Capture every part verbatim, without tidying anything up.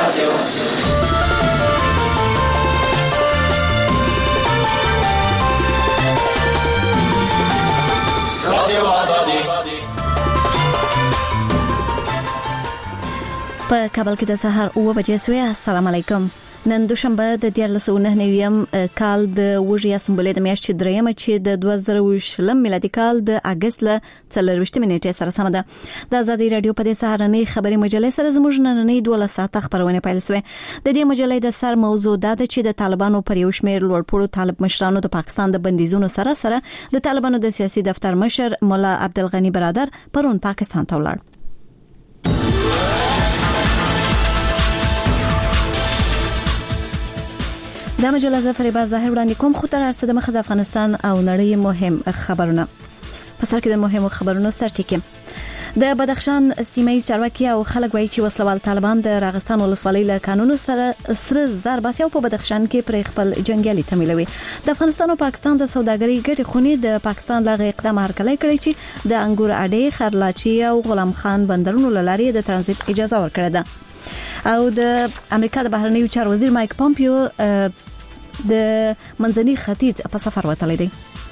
رادیو رادیو آزادی. په کابل کې د سهار اوه بجې سوې. السلام علیکم. نن دوشنبه د دیارلس او نه نویم کال د وژیا سمبولې د میاشتې دریمه چې د دوه زره او شلم میلادي کال د اگست ل څلرويشتمې نیټې سره سم ده. د آزادي رادیو په دې سهارنۍ خبري مجلې سره زموږ نننۍ دوه ساعته خبرونه پیل شوه. د دې مجلې د سر موضوع دا ده چې د طالبانو پر یو شمېر لوړپوړو طالب مشرانو د پاکستان د بندیزونو سره سره د طالبانو د سیاسي دفتر مشر مولا عبدالغنی برادر پرون پاکستان ته ولاړ. دا مجله زفر با ظاهر وړاندې کوم خو تر ارسه د مخ د افغانستان او نړۍ مهم خبرونه. په سر کې د مهمو خبرونو سرټکی. د بدخشان سیمه چارواکي او خلک وایي چې وسلوال طالبان د راغستان ولسوالۍ له قانونو سره سره زر باسي او په بدخشان کې پر خپل جنگیالي تمویلوي. د افغانستان او پاکستان د سوداګرۍ ګټې خونی د پاکستان لغه اقدام هرکلی کړی چې د انګور اډې خرلاچي او غلام خان بندرونو لاري د ترانزیت اجازه ورکړه ده. او د امریکا د بهرنیو چارو وزیر مایک پومپیو د منځني ختیځ په سفر وتلی دی.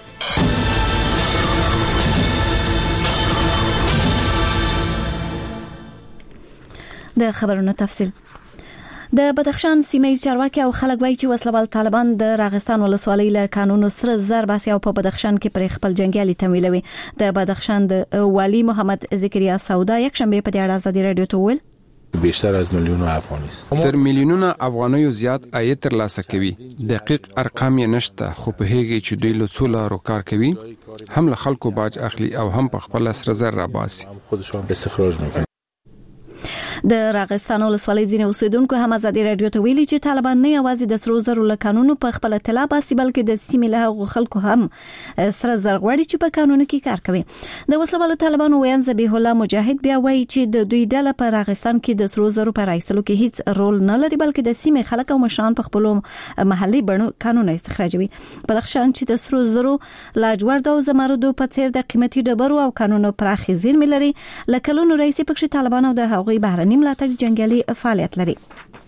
د خبرونو تفصیل. د بدخشان سیمه چارواکي او خلک وایي چې وسلوال طالبان د راغستان ولسوالۍ له قانونو سره زر باسي او په بدخشان کې پر خپل جنگیالي تمویلوي. د بدخشان د والی محمد ذکریا سودا یک شنبه په دې اړه آزادي رادیو ته ویل بیشتر از میلیونو افغانی است. تر میلیونو افغانیو زیات عاید ترلاسه کوي. دقیق ارقام یې نشته، خو په هغه چې دوی له څو لارو کار کوي، هم له خلکو باج اخلي او هم په خپل سر زر را باسي. خودشون استخراج میکنن. د راغستان ولسوالۍ ځینې اوسیدونکو هم آزادي رادیو ته ویلي چې طالبان نه یوازې د سرو زرو له قانونو په خپل اطلاع باسي بلکې د سیمې له هغو خلکو هم سره زر غواړي چې په قانونو کې کار کوي. د وسلوالو طالبانو ویان ذبیح الله مجاهد بیا وایي چې د دوی ډله په راغستان کې د سرو زرو په راایستلو کې هیڅ رول نه لري بلکې د سیمې خلک او مشران په خپل محلي بڼو قانون استخراجوي. بدخشان چې د سرو زرو لاجورد او زمردو په څیر د قیمتي ډبرو او قانونو پراخي زیرمې لري، لکلونو رئیس پکښې طالبان او د هغوی بهرني ملاتړ جنگیالي فعالیت لري.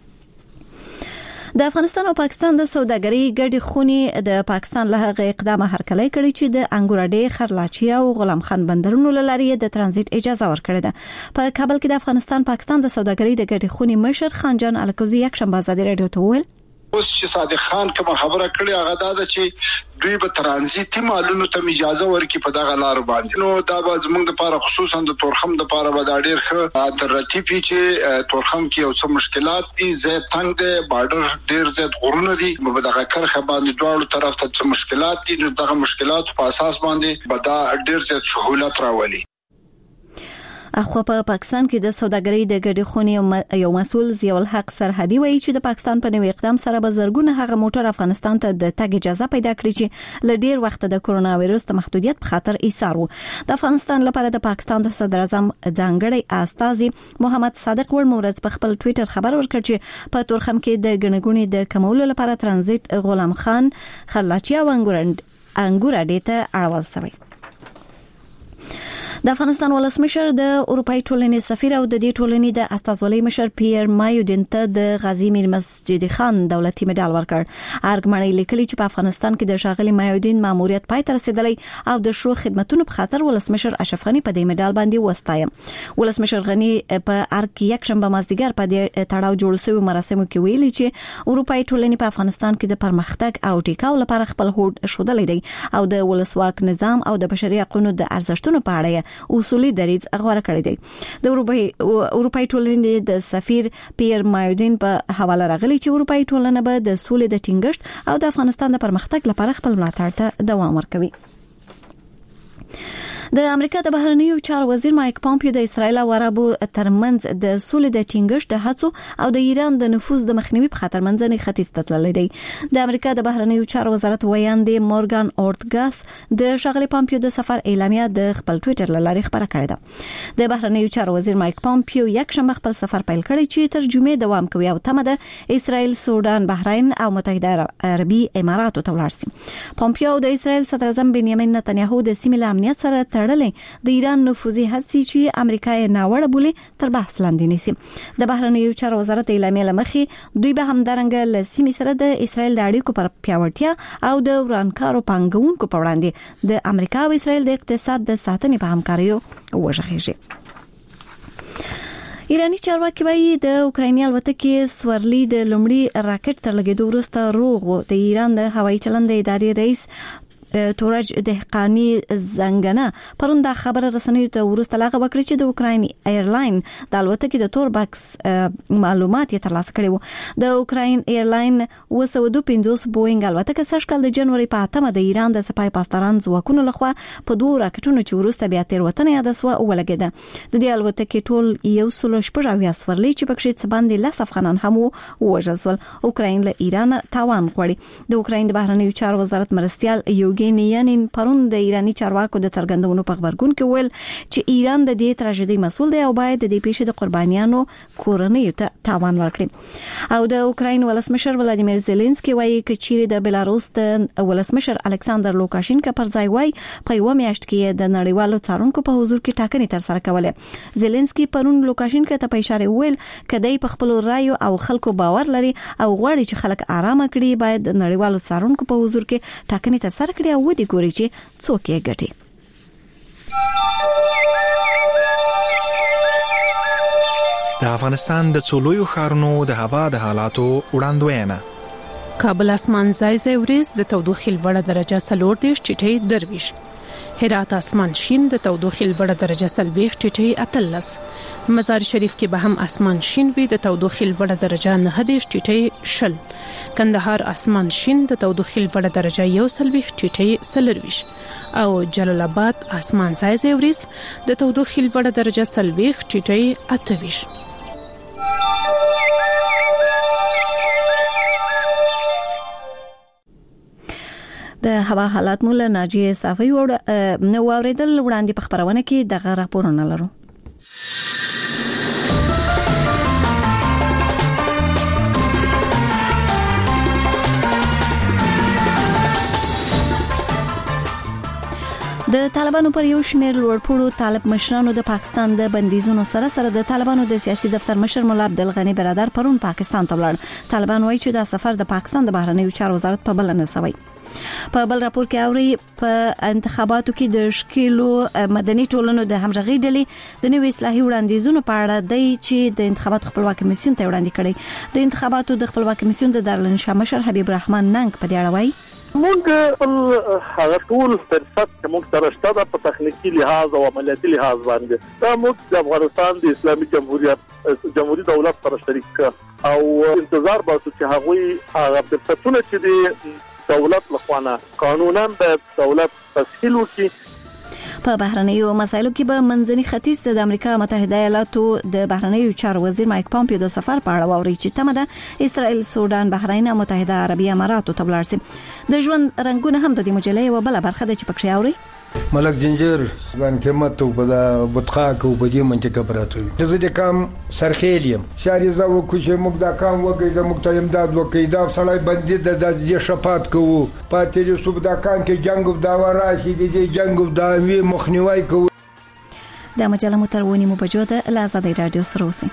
د افغانستان او پاکستان د سوداګرۍ ګډې خونی د پاکستان له هغه اقدام هرکلی کړی چې د انګور اډې خرلاچي او غلام خان بندرونو لاري د ترانزیت اجازه ورکړه ده. په کابل کې د افغانستان پاکستان د سوداګرۍ د ګډې خونی مشر خانجان الکوزی یک شنبه آزادي رادیو ته ویل اوس چې صادق خان کوم خبره کړې هغه دا ده چې دوی به ترانزیتي مالونو ته اجازه ورکړي په دغه لار باندې. نو دا به زموږ لپاره خصوصا د تورخم لپاره به دا ډېر ښه الټرنیټیو چې تورخم کې یو څه مشکلات دي، زیات تنگ دی، بارډر ډېر زیات غرونه دي، په دغه کرخه باندې دواړو طرف ته څه مشکلات دي. نو دغه مشکلات په اساس باندې به دا ډېر زیات سهولت راولي. اخو په پاکستان کې د سوداګرۍ د ګډې خونې یو مسول ضیاء الحق سرحدي وایي چې د پاکستان په نوې اقدام سره به زرګونه هغه موټر افغانستان ته د تګ اجازه پیدا کړي چې ل ډیر وخت د کورونا وایرس د محدودیت په خاطر ایثار وو. د افغانستان لپاره د پاکستان د صدر اعظم ځانګړی استازي محمد صادق ورمورز په خپل ټوئیټر خبر ورکړ چې په تورخم کې د ګڼګونې د کمولو لپاره ترانزیت غلام خان خرلاچي او انګور انګور اډې ته اړول شوی. د افغانستان ولسمشر د اروپای ټولنې سفیر او د دې ټولنې د استازولۍ مشر پیر مایودین ته د غازی میر مسجد خان دولتي مډال ورکړ. ارګمنۍ لیکلي چې په افغانستان کې د شاغلي مایودین ماموریت پای ته رسیدلی او د شرو خدماتونو په خاطر ولسمشر اشرف غنی په دې مډال باندې وستایم. ولسمشر غنی په ارګ یک شنبه مازدیګر په دې تړاو جوړ شوی مراسمو کې ویلي چې اروپای ټولنې په افغانستان کې د پرمختګ او ټیکاو لپاره خپل هوډ شودلې دی او د ولسواک نظام او د بشري حقوقو د ارزښتونو په اړه اصولي دریځ غوړه کړی دی. د اروپای اروپای ټولنې د سفیر پیر مایودین په حواله راغلی چې اروپای ټولنه به د سولې د ټینګښت او د افغانستان د پرمختګ لپاره خپل ملاتړ ته دوام ورکوي. د امریکا د بهرنیو چارو وزیر مایک پومپیو د اسرایل او عربو ترمنځ د سولې د ټینګښت د هڅو او د ایران د نفوذ د مخنیوي په خاطر منځني ختیځ ته تللی دی. د امریکا د بهرنیو چارو وزارت ویاندې مورګان اورتګاس د شاغلي پومپیو د سفر اعلامیه د خپل ټوئیټر لاري خبره کړې ده. د بهرنیو چارو وزیر مایک پومپیو یک شنبه خپل سفر پیل کړی چې ترجمه دوام کوي او تمه ده اسرائیل، سودان، بحرین او متحده عربي اماراتو ته ولاړ شي. پومپیو د اسرائیل صدر اعظم بنیامین نتنیاهو د سیمې له امنیت سره تړلې د ایران نفوذي هڅې چې امریکا یې ناوړه بولي تر بحث لاندې نیسي. د بهرنیو چارو وزارت اعلامیه لمخې دوی به همدارنګه له سیمې سره د اسرائیل د اړیکو پر پیاوړتیا او د ورانکارو پانګونکو په وړاندې د امریکا او اسرائیل د اقتصاد د ساتنې په همکاریو وژغېږي. ایرانی چارواکي وايي د اوکرایني الوتکې سورلی د لومړي راکټ تر لګیدو وروسته روغ و. د ایران د هوایي چلند ادارې رئیس تورج دهقانی زنګنه پرون دا خبره رسنیو ته ورسته لاغه وکړي چې د اوکرایني ایرلاین د الوتکې د تور باکس معلومات یې ترلاسه کړي وو. د اوکراین ایرلاین اوه سوه دوه پنځوس بوینګ الوتکه سږ کال د جنوري په اتمه د ایران د سپای پاسداران ځواکونو لخوا په دوه راکټونو چې ورسته بیا تیروتنه یاد سوه ولګیده. د دې الوتکې ټول یو سل شپږ اویا سورلي چې پکې څه باندې لس افغانان هم وژل شول. اوکراین له ایران تاوان غواړي. د اوکراین د بهرنیو چارو وزارت مرستيال یوګینین پرون د ایرانی چارواکو د څرګندونو په خبرګون کې ویل چې ایران د دې تراژیدي مسؤل دی او باید د دې پیښې د قربانیانو کورنۍ ته تاوان ورکړي. او د اوکراین ولسمشر ولادیمیر زيلنسکي وایي چې چیرې د بلاروس د ولسمشر الکساندر لوکاشینکا پر ځای وای په یو میاشت کې د نړیوالو څارونکو په حضور کې ټاکنې تر سره کولې. زيلنسکي پرون لوکاشینکا ته په اشاره ویل کدی په خپل رایو او خلکو باور لري او غواړي چې خلک آرام کړي باید د نړیوالو څارونکو په حضور کې ټاکنې تر سره کړي او ودی ګوري چې څوک یې ګټي. د افغانستان د څولویو ښارونو د هوا د حالاتو وړاندوینه. کابل اسمان ځای ځای وریځ د تودوخې لوړه درجه څلور دېرش ټیټې درویش. هرات اسمان شین د تودوخې لوړه درجه څلوېښت ټیټې اتلس. مزار شریف کې به هم اسمان شین وي د تودوخې لوړه درجه نهه دېرش ټیټې شل. کندهار اسمان شین د تودوخې لوړه درجه یو څلوېښت ټیټې څلرویش. او جلال آباد اسمان ځای ځای وریځ د تودوخې لوړه درجه څلوېښت ټیټې اتهویش. د هوا حالات مول ناجیه صافی وړ نو اوریدل وړاندې په خبرونه کې دغه راپورونه لرو. د طالبانو پر یو شمېر لوړپوړو طالب مشرانو د پاکستان د بندیزونو سره سره د طالبانو د سیاسي دفتر مشر مولا عبدالغنی برادر پرون پاکستان ته ولاړ. طالبان وایي چې دا سفر د پاکستان د بهرنیو چارو وزارت په بلنه شوی. په بل راپور کې اوري په انتخاباتو کې د شکیلو مدني ټولنو د همغږي ډلې د نوې اصلاحي وړاندیزونو په اړه د چې د انتخاباتو خپلواک کمیسیون ته وړاندې کړي. د انتخاباتو د خپلواک کمیسیون د دارالانشا مشر حبیب الرحمن ننګ په دې اړه وایي موږ هغه ټول فرصت چې موږ سره شته په تخنیکی لحاظ او عملیاتي لحاظ باندې دا موږ د افغانستان د اسلامي جمهوریت جمهوریت دولت سره شریک او انتظار باسو چې هغه هغه فرصتونه چې د دولت لخوانه قانونا د دولت تسهیل وکړي. په بهرنیو مسایلو کې به منځني ختیځ د امریکا متحده ایالاتو د بهرنیو چارو وزیر مایک پامپیو د سفر په اړه ووري چې تمه ده اسرائیل، سودان، بحرین او متحده عربي اماراتو ته ولاړ شي. د ژوند رنگونه هم د دې مجلې یو بل برخه ده چې پکې اوري. ملک جنجر ځان قیمت او په بطقا کو په دې منطقه پراته وي. زه د کام سرخیلیم شاري زو کو چې موږ دا کام وګی د موږ امداد وکړي دا سړی باندې د د شفاعت کوو پاتې د صوب دا کان کې جنگ او دا وراشي د جنگ او دا وی مخنیوي کوو. د مجله مترونی مبجوده لازم رادیو سره اوسئ.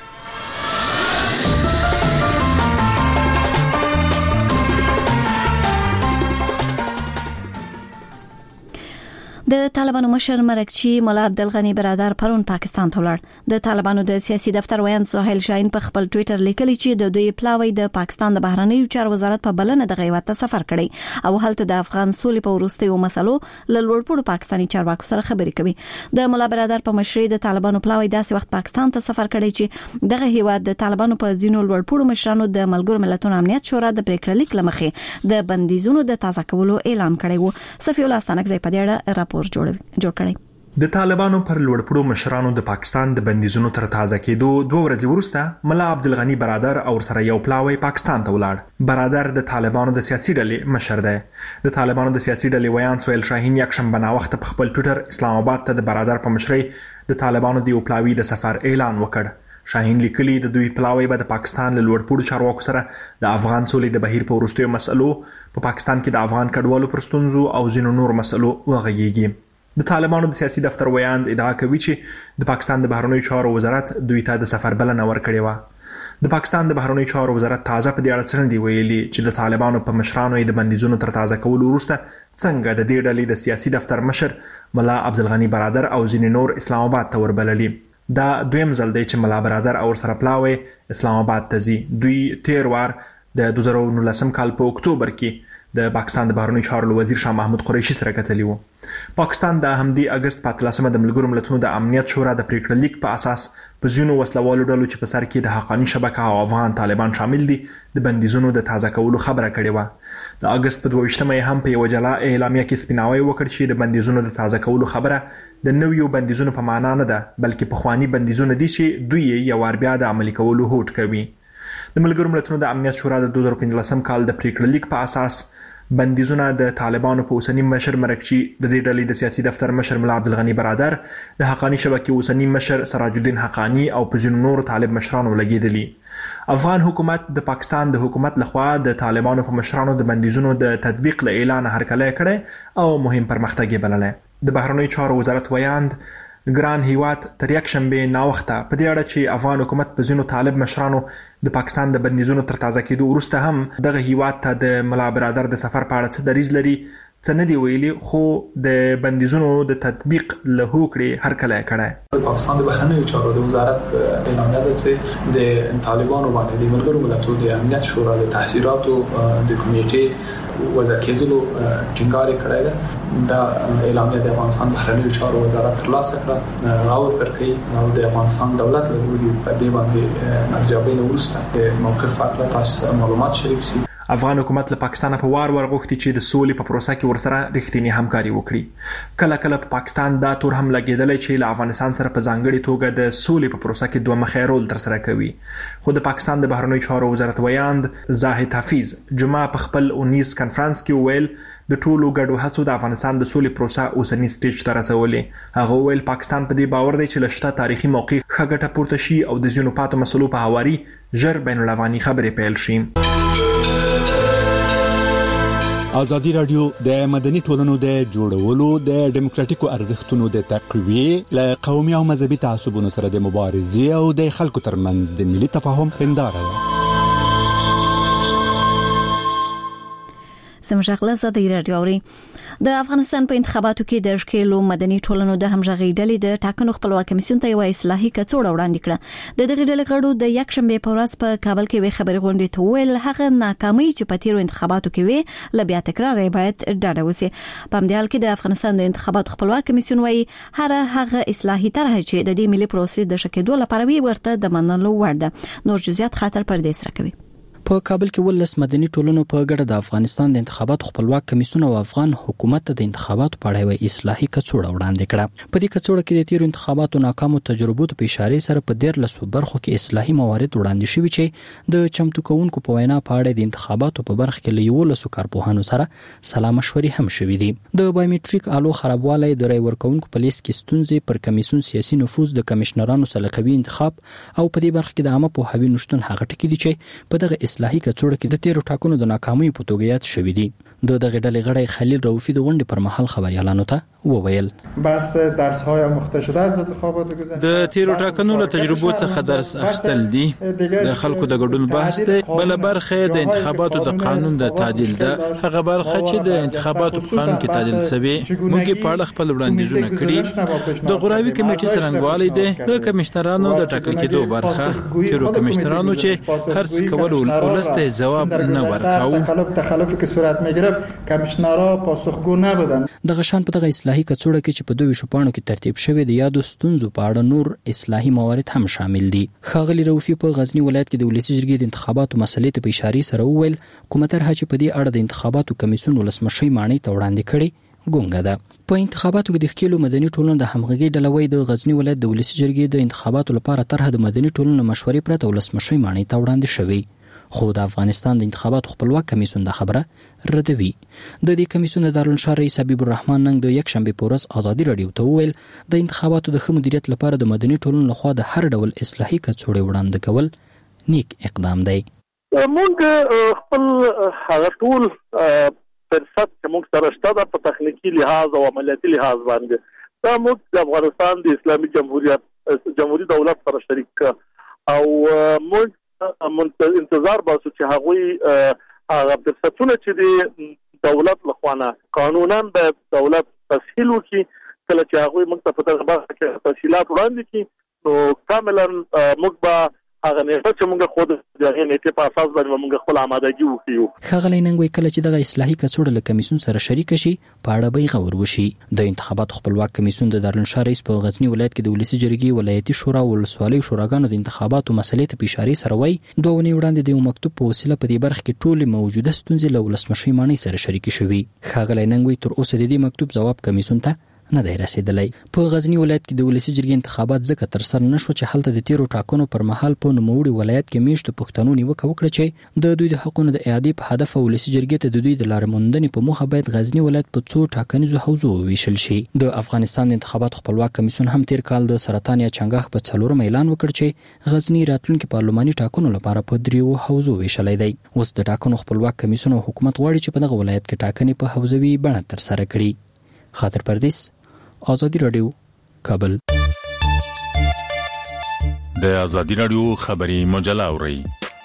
د طالبانو مشر مرکچی مولا عبدالغنی برادر پرون پاکستان ته ولاړ. د طالبانو د سیاسي دفتر ویاند سهیل شاهین په خپل ټوئیټر لیکلی چې د دوی پلاوی د پاکستان د بهرنیو چارو وزارت په بلنه د غیوت سفر کړی او هلته د افغان سولې په وروستیو مسلو له لوړپوړو پاکستاني چارواکو سره خبرې کوي. د مولا برادر په مشرۍ د طالبانو پلاوی داسې وخت پاکستان ته سفر کړی چې دغه هیواد د طالبانو په ځینو لوړپوړو مشرانو د ملګرو ملتونو امنیت شورا د پریکړه لیک لمخې د بندیزونو د تازه کولو اعلان کړی وو. صفی الله ستانکزی په دې اړه راپور جوړ جوړ کړی. د طالبانو پر لوړپوړو مشرانو د پاکستان د بندیزونو تر تازه کېدو دوه ورځې وروسته مولا عبدالغنی برادر او سره یو پلاوی پاکستان ته ولاړ. برادر د طالبانو د سیاسي ډلې مشر دی. د طالبانو د سیاسي ډلې ویاند سهیل شاهین یکشنبه ناوخته په خپل ټوئیټر اسلام آباد ته د برادر په مشرۍ د طالبانو د یو پلاوی د سفر اعلان وکړ. شاهین لیکلی د دوی پلاوی به د پاکستان له لوړپوړو چارواکو سره د افغان سولې د بهیر په وروستیو مسلو په پاکستان کې د افغان کډوالو پر ستونزو او ځینو نور مسلو وغږیږي. د طالبانو د سیاسي دفتر ویاند ادعا کوي چې د پاکستان د بهرنیو چارو وزارت دوی ته د سفر بلنه ورکړې وه. د پاکستان د بهرنیو چارو وزارت تازه په دې اړه څه نه دي ویلي چې د طالبانو په مشرانو یې د بندیزونو تر تازه کولو وروسته څنګه د دې ډلې د سیاسي دفتر مشر ملا عبدالغني برادر او ځینې نور اسلام آباد ته وربللي. دا دویم ځل دی چې ملا برادر او سره پلاوی اسلام آباد ته ځي. دوی تیر وار د دوه زره او نولسم کال په اکتوبر کې د پاکستان د بهرنیو چارو وزیر شاه محمود قریشي سره کتلی وو. پاکستان د همدې اگست په اتلسمه د ملګرو ملتونو د امنیت شورا د پریکړه لیک په اساس په ځینو وسلوالو ډلو چې په سر کې د حقانی شبکه او افغان طالبان شامل دي د بندیزونو د تازه کولو خبره کړې وه. د اگست په دوه ویشتمه هم په یو جلا اعلامیه کې سپیناوی وکړ چې د بندیزونو د تازه کولو خبره د نویو بندیزونو په معنا نه ده، بلکې پخوانی بندیزونه دي چې دوی یې یو وار بیا د عملي کولو هوډ کوي. د ملګرو ملتونو د امنیت شورا د دوه زره پنځلسم کال د پریکړه لیک په اساس بندیزونه د طالبانو په اوسنی مشر مرکچی د دې ډلې د سیاسي دفتر مشر ملا عبدالغني برادر، د حقانی شبکې اوسنی مشر سراج الدین حقانی او په ځینو نورو طالب مشرانو لګیدلي. افغان حکومت د پاکستان د حکومت لخوا د طالبانو په مشرانو د بندیزونو د تطبیق له اعلان هرکلی کړی او مهم پرمختګ یې بللی. د بهرنیو چارو وزارت ویاند ګران هیواد تر یک شنبه ناوخته په دې اړه چې افغان حکومت په ځینو طالب مشرانو د پاکستان د بندیزونو تر تازه کېدو وروسته هم دغه هیواد ته د ملا برادر د سفر په اړه څه دریځ لري څه نه دی ویلي، خو د بندیزونو د تطبیق له هوکړې هرکلی کړی. پاکستان د بهرنیو چارو د وزارت اعلامیه ده چې د طالبانو باندې د ملګرو ملتونو د امنیت شورا د تحذیراتو د کمیټې وضع کېدلو ټینګار کړی ده. دا اعلامیه د افغانستان بهرنیو چارو وزارت ترلاسه کړه، راور کړی او د افغانستان دولت له لوري په دې باندې ارزیابۍ نه وروسته د موقف په اړه تاسو معلومات شریک شي. افغان حکومت له پاکستان په وار ور غوښتي چې د سولې په پروسه کې ورسره رښتینی همکاري وکړي. کله کله په پاکستان دا تور هم لګیدلی چې له افغانستان سره په ځانګړي توګه د سولې په پروسه کې دوه مخی رول ترسره کوي. خو د پاکستان د بهرنیو چارو وزارت ویاند زاهد حفیظ جمعه په خپل اونیس کانفرنس کې ویل د ټولو ګډو هڅو د افغانستان د سولې پروسه اوسنی سټیج ته رسولې. هغه ویل پاکستان په دې باور دی چې له شته تاریخي موقع ښه ګټه پورته شي او د ځینو پاتو مسلو په هواري ژر بین الافغاني خبرې پیل شي. ازادي رادیو د مدني ټولنو د جوړولو د ډیموکراتیکو ارزښتونو د تقویه له قومي او مذهبي تعصبونو سره د مبارزې او د خلکو ترمنځ د ملي تفاهم هنداره ده. سمجاغله زادي رادیو اوري د افغانستان په انتخاباتو کې د اشکیلو مدني ټولنو د همغږي ډلې د ټاکنو خپلواک کمیسیون ته یو اصلاحي کڅوړه وړاندې کړه. د دغه ډلې غړو د یک شنبه په ورځ په کابل کې وی خبري غونډې ته ویل هغه ناکامي چې په تیرو انتخاباتو کې وی ل بیا تکرار باید ډاډه وسی. په همدې حال کې د افغانستان د انتخاباتو خپلواک کمیسیون وی هر هغه اصلاحي طرح چې د دې ملي پروسې د شکېدو لپاره وی ورته د منلو وړ ده. نور جزئیات خاطر پردیس راکوي. په کابل کې ولس مدني ټولنو په ګډه د افغانستان د انتخاباتو خپلواک کمیسیون او افغان حکومت د انتخاباتو په اړه یو اصلاحي کڅوړه وړاندې کړه. په دې کڅوړه کې د تیرو انتخاباتو ناکامو تجربو په اشاره سره په ډیر لسو برخو کې اصلاحي موارد وړاندې شوي چې د چمتو کوونکو په وینا په اړه د انتخاباتو په برخه کې له یو لسو کارپوهانو سره سلا مشورې هم شوې دي. د بایومټریک آلو خرابوالی د رای ورکوونکو په لیست کې ستونزې پر کمیسیون سیاسي نفوذ د کمشنرانو سلیقوي انتخاب او په دې برخه کې د عامه پوهاوي نشټون هغه ټکي دي چې په دغه اصلاحي کڅوړه کې د تیرو ټاکنو د ناکامۍ په توګه یاد شوې دي. د دغه ډلې غړی خلیل رؤفي د غونډې پر مهال خبريالانو ته وویل بس درس های مختصر از انتخابات گذشته د تیرو ټاکنو له تجربو څخه درس اخیستل دي. د خلکو د ګډون بحث دی. بل برخه د انتخاباتو د قانون د تعدیل ده. هغه برخه چې د انتخاباتو په قانون کې تعدیل شوی موږ په اړه خپل وړاندیزونه کړي. د غوراوي کمیټې څرنګوالي دي د کمشنرانو د ټاکل کېدو برخه تیرو کمشنرانو چې هر څه کول ولسته جواب نه ورکاو تخلف تخلفی که صورت میگرفت کمشنرا پاسخگو نبودن. دغه شان په دغه اصلاحي کڅوړه کې چې په دوه شپانو کې ترتیب شوی د یادو ستونزو په اړه نور اصلاحي موارد هم شامل دي. خاغلی رؤفي په غزنی ولایت کې د ولسی جرګې د انتخاباتو مسلې ته په اشاره سره وویل کومه طرح چې په دې اړه د انتخاباتو کمیسیون ولسمشي معنی ته وړاندې کړي ګونګه ده. په انتخاباتو کې د خپل مدني ټولنو د همغږي ډلوي د غزنی ولایت د ولسی جرګې د انتخاباتو لپاره طرح د مدني ټولنو مشورې پرته ولسمشي معنی ته وړاندې شوی. خو د افغانستان د انتخاباتو خپلواک کمیسیون د خبره ردوي. د دې کمیسیون د دارالانشار رئیس حبیب الرحمن نن د یک شنبه په ورځ ازادي رادیو ته وویل د انتخاباتو د ښه مدیریت لپاره د مدني ټولنو لخوا د هر ډول اصلاحي کڅوړې وړاندې کول نیک اقدام دی. موږ خپل هغه ټول فرصت موږ سره شته په تخنیکی لحاظ او عملیاتي لحاظ باندې دا موږ د افغانستان د اسلامي جمهوریت جمهوریت دولت سره شریک او موږ انتظار باسو چې هغه هغه فرصتونه چې د دولت لخوا قانونا د دولت تسهیل وکړي کله چې هغه موږ ته په دغه برخه کې تفصیلات وړاندې کړي نو کاملا موږ به هغه نه چې موږ خود دغه نیټه په اساس باندې موږ خپل آمادګي وکړو. خغلی ننګوي کله چې دغه اصلاحي کڅوړه له کمیسیون سره شریک شي په اړه به غور وشي. د انتخاباتو خپلواک کمیسیون د دارالانشا رئیس په غزنی ولایت کې د ولسی جرګې ولایتي شورا او ولسوالۍ شوراګانو د انتخاباتو مسلې ته په اشاره سره وایي دوه ونی وړاندې د مکتوب په وسیله په دې برخه کې ټول موجوده ستونزې له ولسمشر مانی سره شریک شوي. خغلی ننګوي تر اوسه د دې مکتوب جواب کمیسیون ته نه دی رسیدلی. په غزنی ولایت کې د ولسی جرګې انتخابات ځکه تر سره نشو چې هلته د تیرو ټاکنو پر مهال په نوموړي ولایت کې میشتو پښتنو نیوکه وکړه چې د دوی د حقوقو د اعادې په هدف ولسی جرګې ته د دوی د لارموندنې په موخه باید غزنی ولایت په څو ټاکنیزو حوزو وویشل شي. د افغانستان د انتخاباتو خپلواک کمیسیون هم تیر کال د سرطان یا چنګاښ په څلورم اعلان وکړ چې غزنی راتلونکي پارلماني ټاکنو لپاره په دریو حوزو ویشلای دی. اوس د ټاکنو خپلواک کمیسیون او حکومت غواړي چې په دغه ولایت کې ټاکنې په حوزوي بڼه تر سره کړي. خاطر پردیس آزادی رادیو کابل. د آزادی رادیو خبری مجله اوري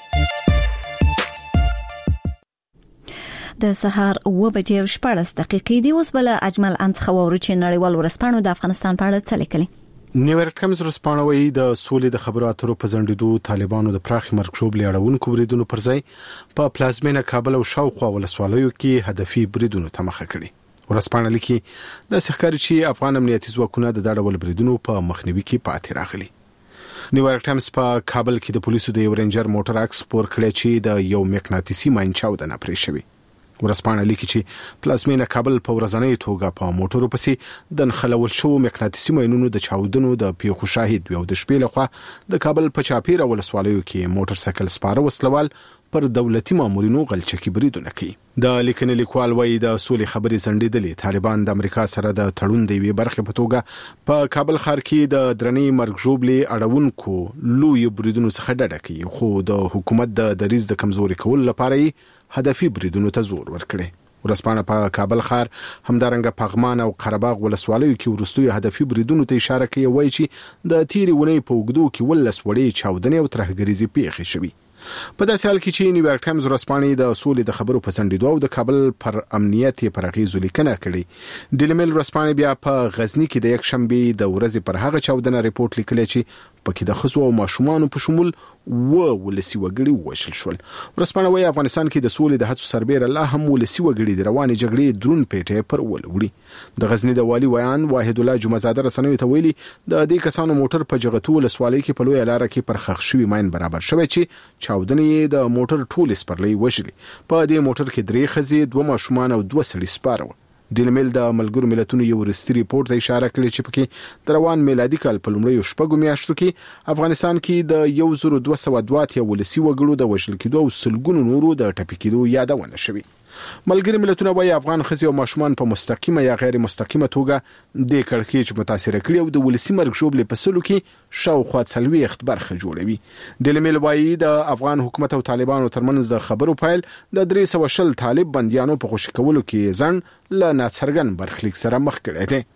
د سهار و بجې شپږ دقیقې دی. اوس بل اجمل انتخابورو چې نړیوال ورسپانو د افغانستان په اړه څه لیکلي. نیویارک ټایمز ورسپانوي د سولې د خبرو اترو په ځندېدو طالبانو د پراخ مرکشوب لیاړونکو بریدونو پر ځای په پلازمینه کابل او شاوخوا ولسوالیو کې هدفي بریدونو ته مخه کړي. ورسپانه لیکي د سخکاري چې افغان امنیتي ځواکونه د داړول بریدونو په مخنیوي کې پاتې راغلي. نیویارک ټایمز په کابل کې د پولیسو د یو رینجر موټر عکس پور کړی چې د یو مقناطیسي ماینچاو د نپرې شوی. ورسپانه لیکي چې پلازمینه کابل په ورځنۍ توګه په موټرو پسې د نخلول شو مقناطیسي ماینونو د چاودنو د پیښو شاهد وي او د شپې لخوا د کابل په چاپیره ولسوالیو کې موټر سایکل سپاره وسلوال پر دولتي مامورینو غلچکی بریدونه کوي. د لیکنې لیکوال وایي د سولې خبرې ځنډېدلې طالبان د امریکا سره د تړون د وی برخه په توګه په کابل ښار کې د درنې مرګ ژوبلې اړونکو لوی بریدونو څخه ډډه کوي خو د حکومت د دریځ د کمزوري کول لپاره هدفي بریدونو ته زور ورکړي. ورسپانه په کابل ښار همدارنګه پغمان او قرهباغ ولسوالیو کې ورستوي هدفي بریدونو ته اشاره کوي وایي چې د تیری ونې په وګړو کې ولس وړي چاودنې او ترهګریزي پیښې شوي. په داسې حال کې چې نیویارک ټایمز ورسپانې د سولې د خبرو په ځنډېدو او د کابل پر امنیت پر اغیزو لیکنه کړې. ډیلی میل ورسپانې بیا په غزنی کې د یک شنبه د ورځې پر هغه چاودنه ریپورت لیکلی چې پکې د خزو او ماشومان په شمول و ولسی وګړي وشل شول. ورسپانه وايي افغانستان کې د سولې د هڅو سربېره الله هم ولسی وګړي د رواني جګړې درون پیټه پر ولوړي. د غزنی د والی ویان واحد الله جمعزاده رسنوي ته ویلي د دې کسانو موټر په جغتو ولسوالۍ کې په لوی لار کې پر خښ شوی ماین برابر شوی چې چاودنې د موټر ټول سپرلې وشلي. په دې موټر کې درې خزې دوه ماشومان او دوه سړي سپاره. ډیلی میل د ملګرو ملتونو یو رسمي ریپورت ته اشاره کړې چې پکې د روان میلادي کال په لومړیو شپږو میاشتو کې افغانستان کې د یو زر دوه سوه دوه اتیا ولسی وګړو د وژل کېدو او سلګونو نورو د ټپي کېدو یادونه شوې. ملګري ملتونه وايي افغان ښځې او ماشومان په مستقیمه یا غیر مستقیمه توګه د کړکېچ متاثر کړي او د ولسی مرګ ژوبلې په سلو کې شاوخوا څلوېښت برخه جوړوي. ډیلی میل وايي د افغان حکومت او طالبانو ترمنځ د خبرو پیل د درې سوه شل طالب بنديانو په خوشي کولو کې ځن له ناڅرګند برخلیک سره مخ کړی دی.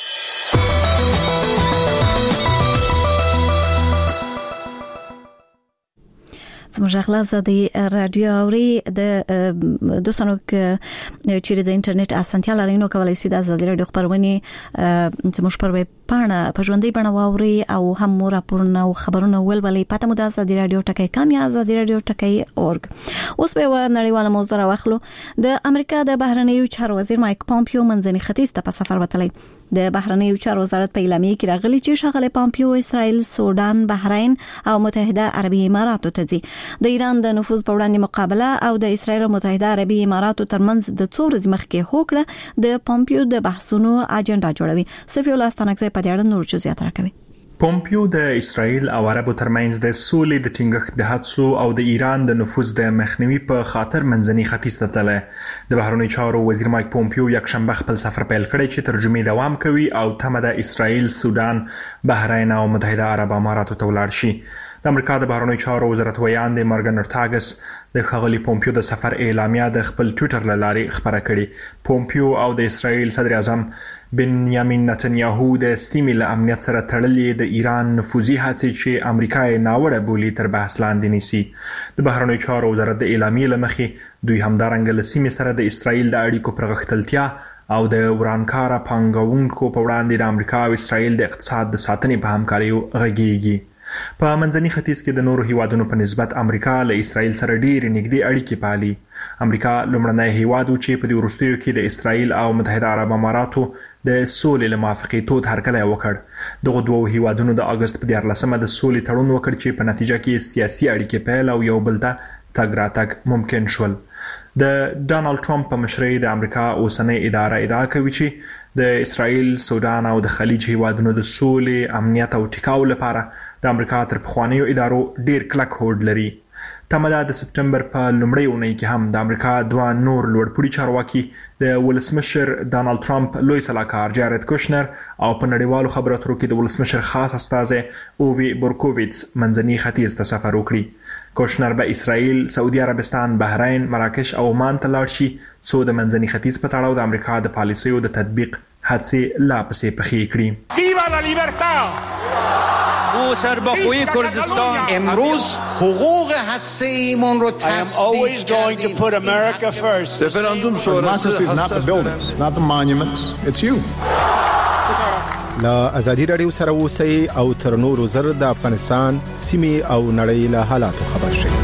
زموږ اخلاص د رادیو اوري د دوستانو چې د انټرنیټ اسانتیا لري نو کولای شي د ازادي رادیو خبرونه زموږ پر ویب پاڼه په ژوندۍ بڼه واوري او هم راپورونه او خبرونه ولولي. پته مو د ازادي رادیو ټکی کام یا ازادي رادیو ټکی اورګ. اوس به و نړیواله موضوع راوخلو. د امریکا د بهرنیو چارو وزیر مایک پامپیو منځني ختیځ ته په سفر وتلی. د بهرنیو چارو وزارت په اعلامیه کې راغلي چې ښاغلی پامپیو اسرائیل، سودان، بحرین او متحده عربي اماراتو ته ځي. د ایران د نفوذ په وړاندې مقابله او د اسرائیل او متحده عربي اماراتو ترمنځ د څو ورځې مخکې هوکړه د پامپیو د بحثونو اجنډا جوړوي. صفي الله ستانکزی په دې اړه نور جزئیات راکوي. پومپیو د اسرائیل او عربو ترمنځ د سولې د ټینګښت د هڅو او د ایران د نفوذ د مخنیوي په خاطر منځني ختیځ ته تللی. د بهرنیو چارو وزیر مایک پومپیو یکشنبه خپل سفر پیل کړی چې ترجمې دوام کوي او تمه د اسرائیل، سودان، بحرین او متحده عرب اماراتو ته ولاړ شي. د امریکا د بهرنیو چارو وزارت ویاند مارګن ارتاګس د ښاغلي پومپیو د سفر اعلامیه د خپل ټویټر له لارې خبره کړې. پومپیو او د اسرائیل صدر اعظم بنیامین نتنیاهو د سیمې له امنیت سره تړلې د ایران نفوذي هڅې چې امریکا یې ناوړه بولي تر بحث لاندې نیسي. د بهرنیو چارو وزارت د اعلامیې له مخې دوی همدارنګه له سیمې سره د اسرائیل د اړیکو پر غښتلتیا او د ورانکاره پانګونکو په وړاندې د امریکا او اسرائیل د اقتصاد د ساتنې په همکاریو غږیږي. په منځني ختیځ کې د نورو هیوادونو په نسبت امریکا له اسرائیل سره ډېرې نږدې اړیکې پالي. امریکا لومړنی هیواد و چې په دې وروستیو کې د اسرائیل او متحده عرب اماراتو د سولې له موافقې تود هرکلی وکړ. دغو دوو هیوادونو د اګست په دیارلسمه د سولې تړون وکړ چې په نتیجه کې سیاسي اړیکې پیل او یو بل ته تګ راتګ ممکن شول. د ډانلډ ټرمپ په مشرۍ د امریکا اوسنۍ اداره ادعا کوي چې د اسرائیل، سودان او د خلیج هیوادونو د سولې، امنیت او ټیکاو لپاره د امریکا تر پخوانیو ادارو ډیر کلک هوډ لري. تمه ده د سپټمبر په لومړۍ اونۍ کې هم د امریکا دوه نور لوړپوړي چارواکي د ولسمشر ډانلډ ټرمپ لوی سلاکار جارد کوشنر او په نړیوالو خبرو اترو کې د ولسمشر خاص استازی اووی بورکوویټس منځني ختیځ ته سفر وکړي. کوشنر به اسرائیل، سعودي عربستان، بحرین، مراکش او عمان ته لاړ شي څو د منځني ختیځ په تړاو د امریکا د پالیسیو د تطبیق هڅې لا پسې پخې کړي. ویوا لا لیبرتا! او سربخوی کردستان امروز حقوق هسته‌ایمون رو تصدیق کردیم. Referendum sonrası is not the buildings, it's not the monuments, it's you. لا ازادي رادیو سره اوسئ او تر نورو زر د افغانستان سیمې او نړۍ له حالاتو خبر شئ.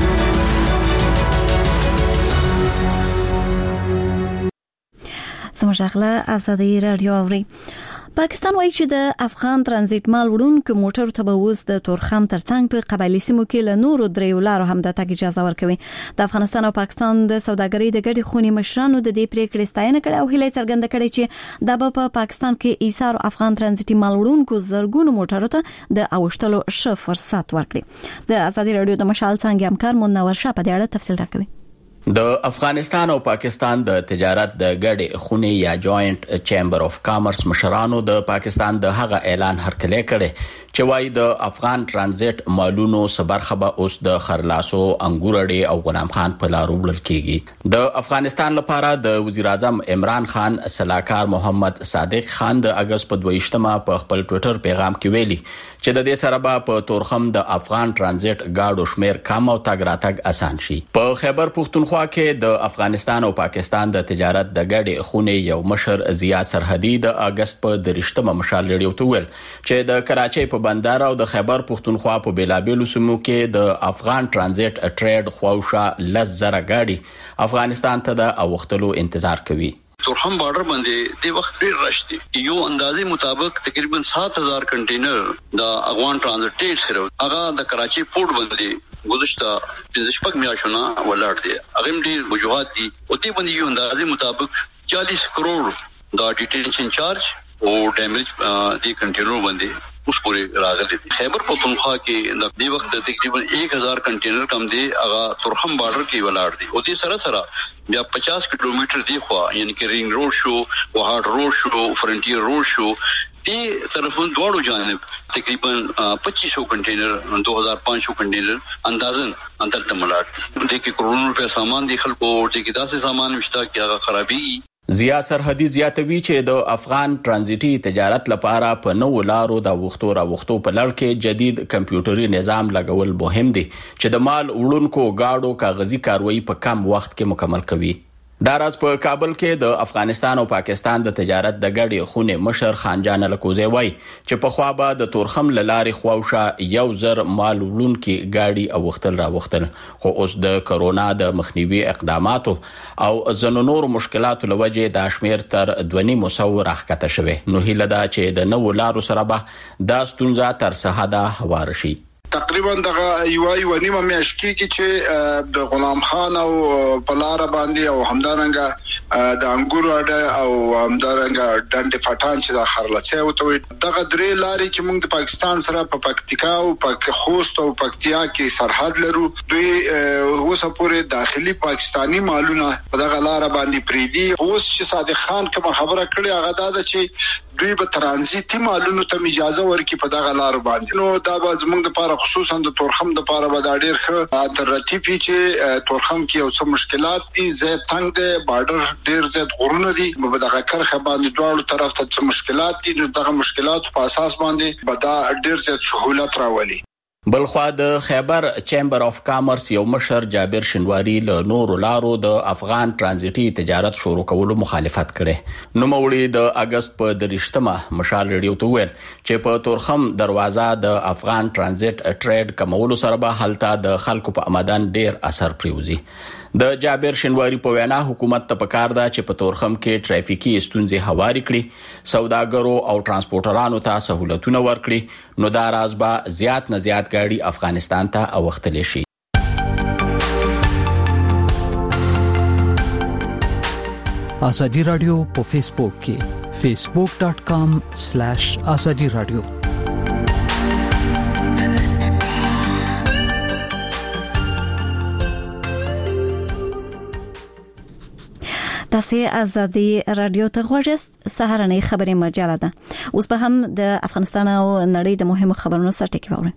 سمجاغله ازادي رادیو اوري. پاکستان وایي چې د افغان ترانزیت مال وړونکو موټرو ته به اوس د تورخم ترڅنګ په قبایلي سیمو کې له نورو دریو لارو هم د تګ اجازه ورکوي. د افغانستان او پاکستان د سوداګرۍ د ګډې خونې مشرانو د دې پریکړې ستاینه کړې او هیله څرګنده کړې چې دا به په پاکستان کې ایثار افغان ترانزیتي مال وړونکو زرګونو موټرو ته د اوښتلو ښه فرصت ورکړي. د ازادي رادیو د مشال څنګه همکار منور شاه په دې اړه تفصیل راکوي. د افغانستان او پاکستان د تجارت د ګډې خونې یا جوائنٹ چیمبر اف کامرس مشرانو د پاکستان د هغه اعلان هرکلی کړي چې وايي د افغان ترانزیت مالونو سبرخه به اوس د خرلاسو، انګور اډې او غلام خان په لارو وړل کیږي. د افغانستان لپاره د وزیر اعظم عمران خان سلاکار محمد صادق خان د اگست په دویشتمه په خپل ټوئیټر پیغام کې ویلي چې د دې سره به په تورخم د افغان ترانزیت گاډو شمیر کم او تګ راتګ اسان شي. په خیبر پښتونخوا کې د افغانستان او پاکستان د تجارت د ګډې خونې یو مشر ضیا سرحدي د اگست په درشتمه مشال لري او ویل چې د کراچۍ په بندر او د خیبر پښتونخوا په بیلابیلو سیمو کې د افغان ترانزیت ټریډ خواوشا لزره ګاډي افغانستان ته د اوختلو انتظار کوي. تورخم بارډر باندې د وخت ډیر رش دي. یو اندازې مطابق تقریبا سات هزار کنټینر د افغان ترانزیت سره هغه د کراچۍ پورت باندې گذشته پنځه شپږ میاشتونه ولاړ دي. هغه ډیر وجوهات دي او دې باندې یو اندازې مطابق چالیس کروڑ د ډیټینشن چارج او ډیمیج دي کنټینر باندې اوس پورې راغلي. خیبر پختونخوا کې د دې وخت تقریبا ایک هزار کنټینر کم دي هغه تورخم بارډر کې ولاړ دي او دې سره سره بیا پچاس کیلومتر دی خو یعنی کې رینګ روډ شو، وهاټ روډ شو، فرنټیر روډ شو، دې طرفون دوړو جانب تقریبا پچیس سو کنټینر دو ہزار پانچ سو کنټینر اندازن اندر تملاټ دې کې کروڑونو روپے سامان دي خلکو دې کې داسې سامان مشتا کې هغه خرابي. ضیا سرحدي زیاتوي چې د افغان ترانزیتي تجارت لپاره په نوو لارو د وختو را وختو په لړ کې جدید کمپیوټري نظام لګول مهم دي چې د مال وړونکو گاډو کاغذي کاروایی په کم وخت کې مکمل کوي. دا راز په کابل کې د افغانستان او پاکستان د تجارت د ګډې خونې مشر خانجان الکوزی وای چې په خوا به د تورخم لارې خواوشا یو زر مال وړونکي گاډي او وختل را وختل خو اوس د کرونا د مخنیوي اقداماتو او ځینو نور مشکلاتو لوجه د شمیر تر دوه مصور راخکته شوه. نو هیله ده چې د نوو لارو سره به دا ستونزه تر سحده هوار شي. تقریبا دغه یو یو نیمه میاشت کې چې د غلام خان او پلار باندې او همدارنګه د انګور اډه او همدارنګه ډنډ پټان چې د خرلڅه وته دغه درې لارې چې موږ د پاکستان سره په پکتیکا او پک خوست او پکتیا کې سرحد لرو دوی اوس پورې داخلي پاکستانی مالونه په دغه لار باندې پریدي. اوس چې صادق خان کوم خبره کړې هغه دا ده چې دوی به ترانزیتي مالونو ته اجازه ورکړي په دغه لار باندې. نو دا به زموږ لپاره خصوصا د تورخم لپاره به دا ډیر ښه الټرنیټیو چې تورخم کې یو څه مشکلات دي، زیات تنگ دی، بارډر ډیر زیات غرونه دي، په دغه کرخه باندې دواړو طرف ته څه مشکلات دي. نو دغه مشکلات په اساس باندې به دا ډیر زیات سهولت راولي. بلخوا د خیبر چیمبر اف کامرس یو مشر جابر شنواری له نورو لارو د افغان ترانزیتي تجارت شروع کولو مخالفت کړي. نو مولوی د اگست په درشتمه مشال ریډیو ته ویل چې په تورخم دروازه د افغان ترانزیت ټریډ کمولو سره به هلته د خلکو په آمدن ډیر اثر پریوزي. د جابر شنواری په وینا حکومت ته پکار ده چې په تورخم کې ټرافیکي ستونزې هواري کړي، سوداګرو او ترانسپورټرانو ته سہولتونه ورکړي، نو دا راز به زیات نه زیات ګاډي افغانستان ته اوختلی شي. ازادي رادیو په فیسبوک کې facebook dot com slash azadi radio. تاسو ازادي رادیو ته غوښتل سهارنۍ خبري مجله ده. اوس به هم د افغانستان او نړۍ د مهمو خبرونو سره ټکی ووري.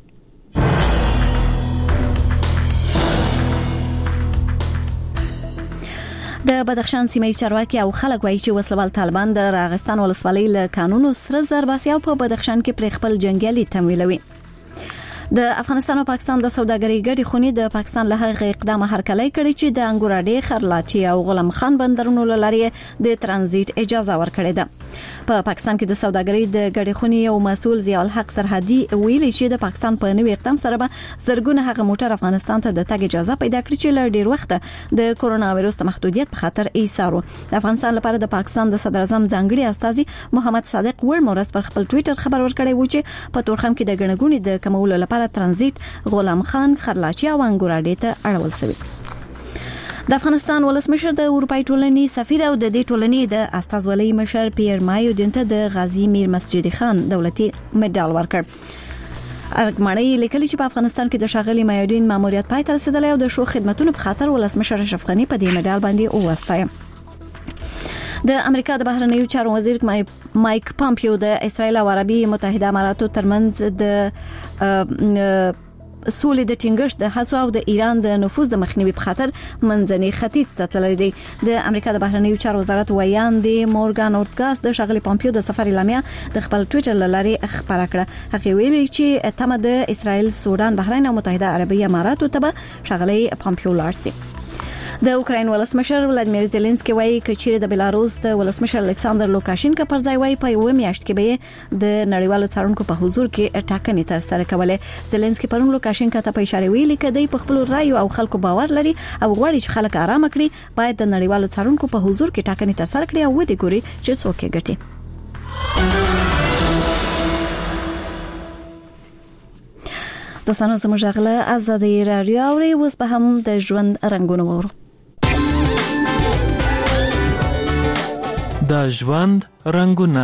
د بدخشان سیمې چارواکي او خلک وایي چې وسلوال طالبان د راغستان ولسوالۍ له قانونو سره ضرباسي او په بدخشان کې پر خپل جنگیالي تمویلوي. د افغانستان او پاکستان د سوداګرۍ ګډې خونې د پاکستان له هغه اقدام هرکلی کړی چې د انګوراډي، خرلاچي او غلام خان بندرونو لاري د ترانزیت اجازه ورکړې ده. په پاکستان کې د سوداګرۍ د ګډې خونې یو مسؤل ضیاء الحق سرحدي ویلي چې د پاکستان په نوي اقدام سره به زرګونه هغه موټر افغانستان ته د تګ اجازه پیدا کړي چې له ډیر وخت د کورونا وایروس محدودیت په خاطر ایثارو. د افغانستان لپاره د پاکستان د صدر اعظم ځانګړي استاذي محمد صادق ورمورس پر خپل ټوئیټر خبر ورکړی و چې په تورخم کې د ګڼګونې د کمولو لپاره ترانزیت غلام خان، خرلاچي او انګوراډي ته اړول شوی. د افغانستان ولسمشر د اروپای ټولنې سفیر او د دې ټولنې د استازولۍ مشر پیر مایودین ته د غازی میر مسجد خان دولتي مډال ورکړ. ارګمړی لیکلی چې په افغانستان کې د شاغلي مایودین ماموریت پای ته رسیدلی او د شو خدماتونو په خاطر ولسمشر اشرف غنی په دې مډال باندې اوستایم. د امریکا د بهرنیو چارو وزیر مایک پامپیو د اسرایل او عربي متحده اماراتو ترمنځ د سولې د ټینګښت د هڅو او د ایران د نفوذ د مخنیوي په خاطر منځني ختیځ ته تللی دی. د امریکا د بهرنیو چارو وزارت ویاندې مورګان اورتګاس د شاغلي پامپیو د سفر اعلامیه د خپل ټوئیټر لارې خبره کړه. هغه ویلي چې تمه د اسرایل، سودان، بحرین او متحده عربي اماراتو ته به شاغلي پامپیو لارسي. د اوکراین ولسمشر ولادیمیر زيلنسکي وایي چې د بلاروس د ولسمشر الکساندر لوکاشینکا پر ځای وایي په یو میاشت کې به د نړیوالو څارونکو په حضور کې ټاکنې تر سره کولې. زيلنسکي پرون لوکاشینکا ته په اشاره ویلي کدی په خپل رائے او خلکو باور لري او غواړي چې خلک آرام کړي، باید د نړیوالو څارونکو په حضور کې ټاکنې تر سره کړي او ودی ګوري چې څوک یې ګټي. دوستانو زموږ غله ازادي رادیو اوري، اوس به هم د ژوند رنگونه وورو. د ژوند رنگونه.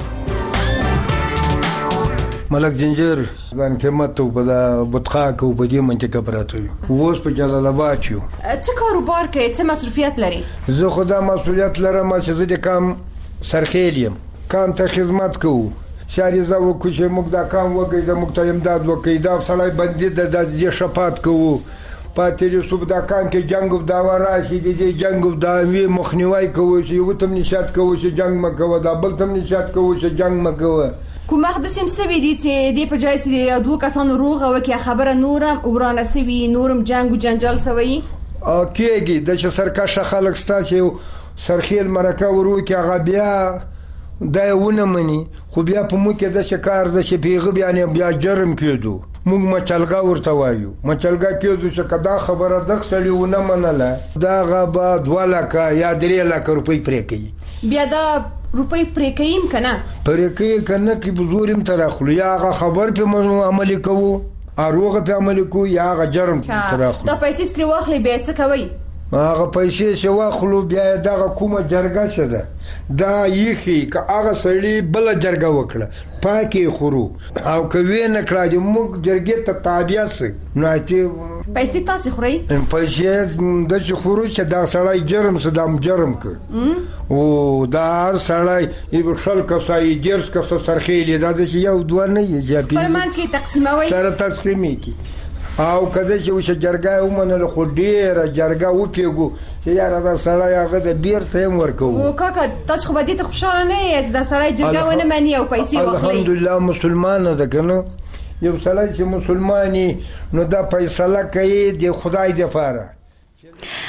ملک جنجر ځان قیمت په د بطخا کو په دې منطقه پراته یو اوس په جلال آباد یو. څه کاروبار کوي؟ څه مسؤلیت لري؟ زه خدا مسؤلیت لرم چې زه د کام سرخیلیم، کام ته خدمت کوم. شاري زو کو چې موږ دا کام وګړي د موږ ته امداد وکړي، دا سړی باندې د دې شفاعت کوو. پاتې صوب دا کان کې جنگ او دا وراشي دي جنگ او دا وی مخنیوي کوي چې یو تم نشات کوي چې جنگ مکو، دا بل تم نشات کوي چې جنگ مکو. کوم مخدس هم سوي دي چې دې په ځای چې دوه کسانو روغه وکي خبره نورم ورانه سوي، نورم جنگ او جنجال سوي. ا کېږي د چې سرکشه خلک ستاسو سرخیل مرکه ورو کې هغه بیا دا ونه مني، خو بیا په مو کې د شکار د شپېغه بیا بیا جرم کېدو. موږ مچلګا ورته وایو، مچلګا کېدو چې کدا خبره د خسړی ونه منله دا غبا دوه لکه یا درې لکه روپۍ پرې کوي. بیا دا روپۍ پرې کوي کنه پرې کوي کنه کې بزورم تراخلو یا هغه خبر په عملي کوو، اروغه په عملي کوو یا هغه جرم تراخلو. دا پیسې ستري واخلې به څه کوي؟ هغه پیسې چې واخلو بیا دغه کومه جرګه شته دا یخي که هغه سړی بل جرګه وکړه پاکي خورو او کوي نه کړه چې موږ جرګې ته تابع سي نو چې پیسې تاسو خوري پیسې د چې خورو چې دا سړی جرم صدام جرم کړ او دا هر سړی یو شل کسای ډیرس کس سرخېلې دا د یو دوه نه یې چې په منځ کې تقسیموي سره تقسیمي کی او کله چې وشه جرګه ومنل خو ډیره جرګه وپیګو چې یاره دا سړی هغه د بیرته هم ورکو او کاکا تاسو خو به دې ته خوشاله نه یې دا سړی جرګه ونه مني او پیسې واخلي الحمدلله مسلمان ده کنه یو سړی چې مسلمانی نو دا فیصله کوي د خدای د فاره